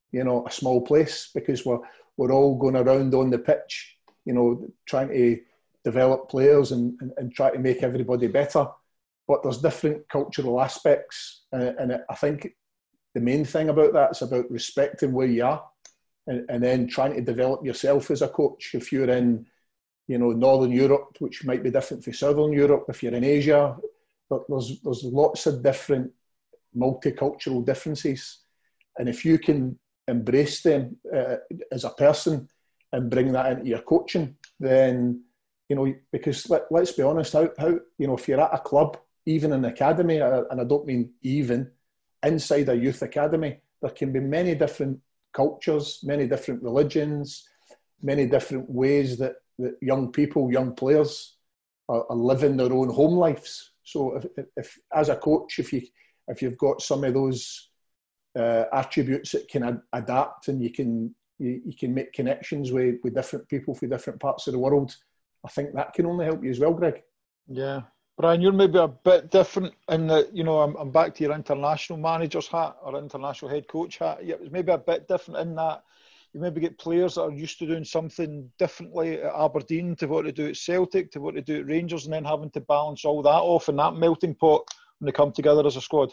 a small place, because we're all going around on the pitch, trying to develop players and try to make everybody better. But there's different cultural aspects, and I think the main thing about that. It's about respecting where you are, and then trying to develop yourself as a coach. If you're in, Northern Europe, which might be different from Southern Europe. If you're in Asia, but there's lots of different multicultural differences, and if you can embrace them as a person and bring that into your coaching, then because let's be honest, how if you're at a club, even an academy, and I don't mean even inside a youth academy, there can be many different cultures, many different religions, many different ways that young players are living their own home lives. So if as a coach, if you've got some of those attributes that can adapt, and you can make connections with different people from different parts of the world, I think that can only help you as well, Greg. Yeah. Brian, you're maybe a bit different in that, I'm back to your international manager's hat or international head coach hat. Yeah, it's maybe a bit different in that you maybe get players that are used to doing something differently at Aberdeen to what they do at Celtic, to what they do at Rangers, and then having to balance all that off in that melting pot when they come together as a squad.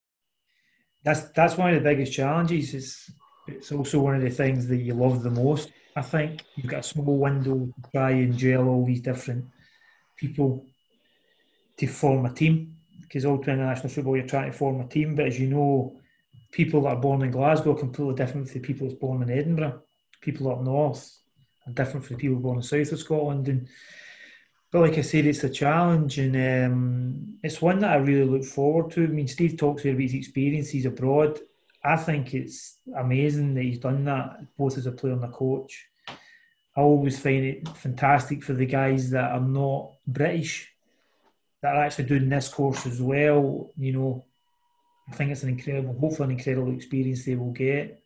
That's one of the biggest challenges. It's also one of the things that you love the most. I think you've got a small window to try and gel all these different people to form a team, because all through international football you're trying to form a team, but as you know, people that are born in Glasgow are completely different from the people that's born in Edinburgh. People up north are different from the people born in south of Scotland, but like I said, it's a challenge, and it's one that I really look forward to. I mean, Steve talks here about his experiences abroad. I think it's amazing that he's done that, both as a player and a coach. I always find it fantastic for the guys that are not British that are actually doing this course as well. I think it's hopefully an incredible experience they will get.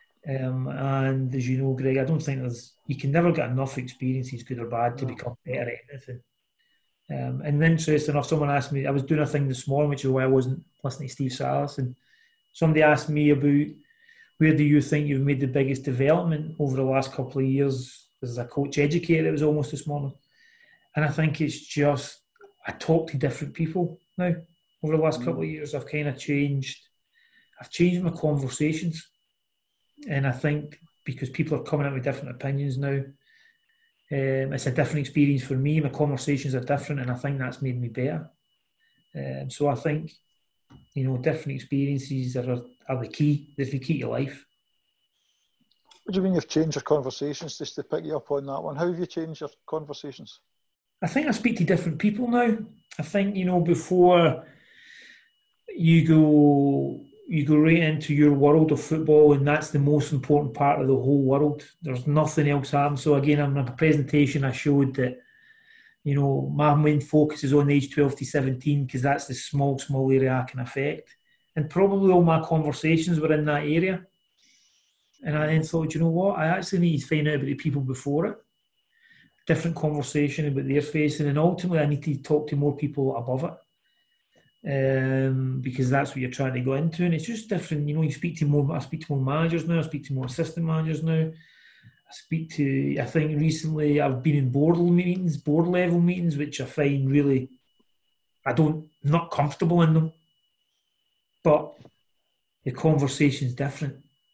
And as you know, Greg, I don't think you can never get enough experiences, good or bad, to become better at anything. And interesting enough, someone asked me, I was doing a thing this morning, which is why I wasn't listening to Steve Salas, and somebody asked me about where do you think you've made the biggest development over the last couple of years as a coach educator. It was almost this morning. And I think it's just, I talk to different people now. Over the last couple of years, I've kind of changed. I've changed my conversations. And I think because people are coming out with different opinions now, it's a different experience for me. My conversations are different, and I think that's made me better. So I think, different experiences are the key. They're the key to life. What do you mean you've changed your conversations? Just to pick you up on that one, how have you changed your conversations? I think I speak to different people now. I think, before you go right into your world of football, and that's the most important part of the whole world. There's nothing else happening. So again, in my presentation, I showed that, my main focus is on age 12 to 17, because that's the small area I can affect. And probably all my conversations were in that area. And I then thought, you know what? I actually need to find out about the people before it. Different conversation about their facing, and ultimately I need to talk to more people above it, because that's what you're trying to go into, and it's just different. I speak to more managers now. I speak to more assistant managers now. I think recently I've been in board level meetings, which I find really, not comfortable in them, but the conversation's different.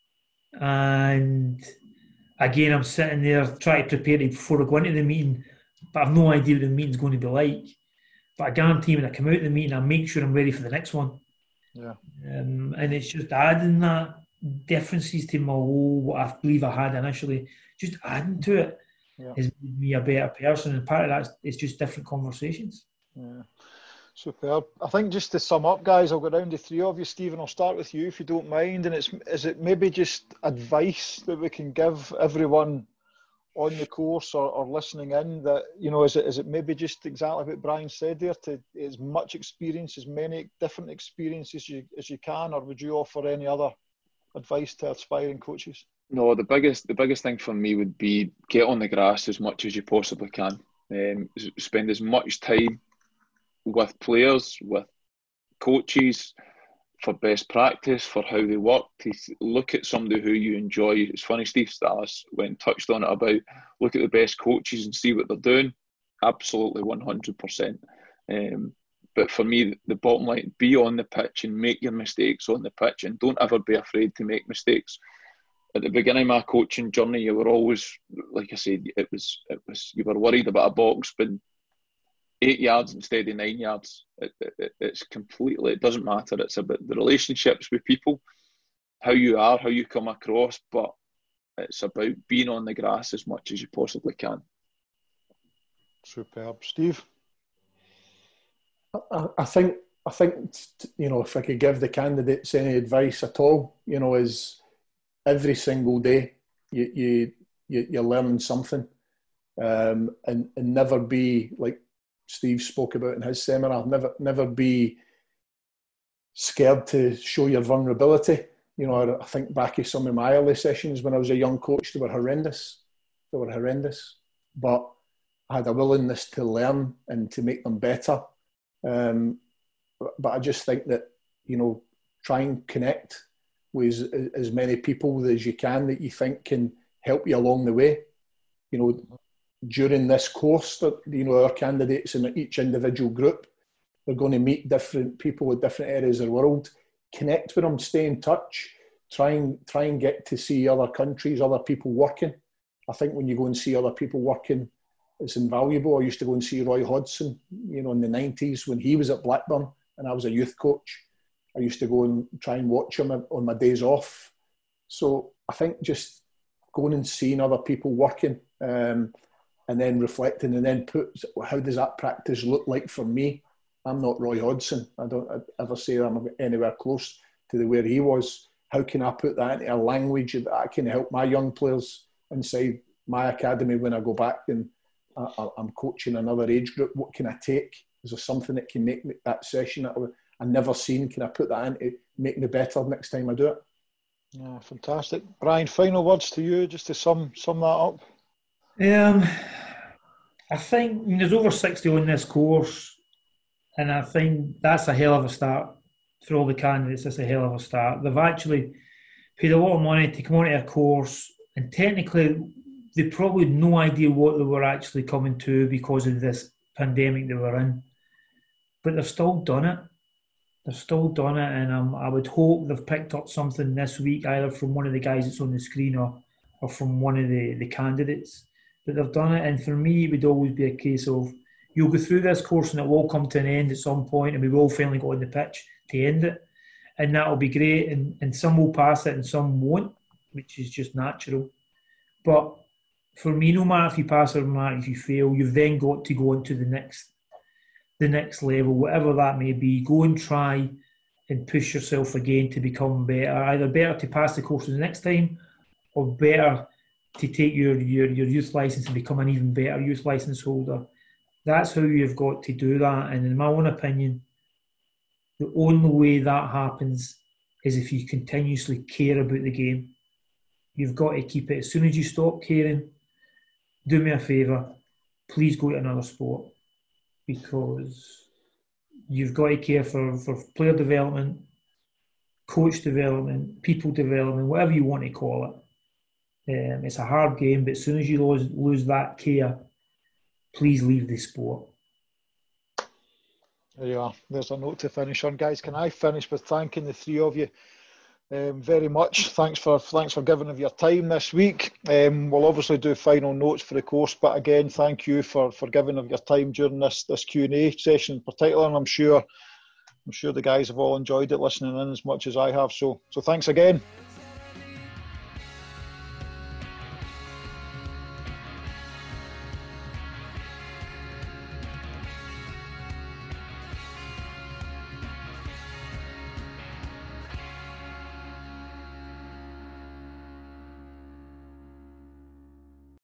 And again, I'm sitting there trying to prepare before I go into the meeting, but I've no idea what the meeting's going to be like. But I guarantee when I come out of the meeting, I make sure I'm ready for the next one. Yeah. And it's just adding that differences to my whole, what I believe I had initially, just adding to it has made me a better person. And part of that is just different conversations. Yeah. Superb. I think just to sum up, guys, I'll go down to three of you. Stephen, I'll start with you if you don't mind. And is it maybe just advice that we can give everyone on the course or listening in that, is it maybe just exactly what Brian said there, to as much experience, as many different experiences as you can, or would you offer any other advice to aspiring coaches? No, the biggest thing for me would be get on the grass as much as you possibly can. Spend as much time with players, with coaches, for best practice, for how they work, to look at somebody who you enjoy. It's funny, Steve Salas touched on it about look at the best coaches and see what they're doing. Absolutely 100%. But for me, the bottom line, be on the pitch and make your mistakes on the pitch, and don't ever be afraid to make mistakes. At the beginning of my coaching journey, you were always, like I said, it was you were worried about a box being 8 yards instead of 9 yards. It's completely, it doesn't matter. It's about the relationships with people, how you are, how you come across, but it's about being on the grass as much as you possibly can. Superb. Steve? I think if I could give the candidates any advice at all, is every single day you're learning something, and never be, like Steve spoke about in his seminar, never be scared to show your vulnerability. I think back of some of my early sessions when I was a young coach, they were horrendous, but I had a willingness to learn and to make them better. But I just think that, try and connect with as many people as you can that you think can help you along the way. During this course, our candidates in each individual group, they're going to meet different people with different areas of the world. Connect with them, stay in touch, try and get to see other countries, other people working. I think when you go and see other people working, it's invaluable. I used to go and see Roy Hodgson, in the 90s when he was at Blackburn and I was a youth coach. I used to go and try and watch him on my days off. So I think just going and seeing other people working, and then reflecting, and then how does that practice look like for me? I'm not Roy Hodgson. I don't ever say I'm anywhere close to where he was. How can I put that into a language that I can help my young players inside my academy when I go back and I'm coaching another age group? What can I take? Is there something that can make that session that I've never seen? Can I put that into make me better next time I do it? Yeah, fantastic. Brian, final words to you, just to sum that up. I think there's over 60 on this course, and I think that's a hell of a start for all the candidates. That's a hell of a start. They've actually paid a lot of money to come onto a course, and technically they probably had no idea what they were actually coming to because of this pandemic they were in. But they've still done it. And I would hope they've picked up something this week, either from one of the guys that's on the screen or from one of the candidates. But they've done it, and for me, it would always be a case of you'll go through this course and it will come to an end at some point, and we will finally go on the pitch to end it. And that'll be great, and some will pass it and some won't, which is just natural. But for me, no matter if you pass or no matter if you fail, you've then got to go on to the next level, whatever that may be. Go and try and push yourself again to become better. Either better to pass the course the next time, or better to take your youth licence and become an even better youth licence holder. That's how you've got to do that. And in my own opinion, the only way that happens is if you continuously care about the game. You've got to keep it. As soon as you stop caring, do me a favour, please go to another sport, because you've got to care for player development, coach development, people development, whatever you want to call it. It's a hard game, but as soon as you lose that care, please leave the sport. There you are. There's a note to finish on, guys. Can I finish with thanking the three of you very much? Thanks for giving of your time this week. We'll obviously do final notes for the course, but again, thank you for giving of your time during this Q&A session in particular. And I'm sure the guys have all enjoyed it, listening in as much as I have. So thanks again.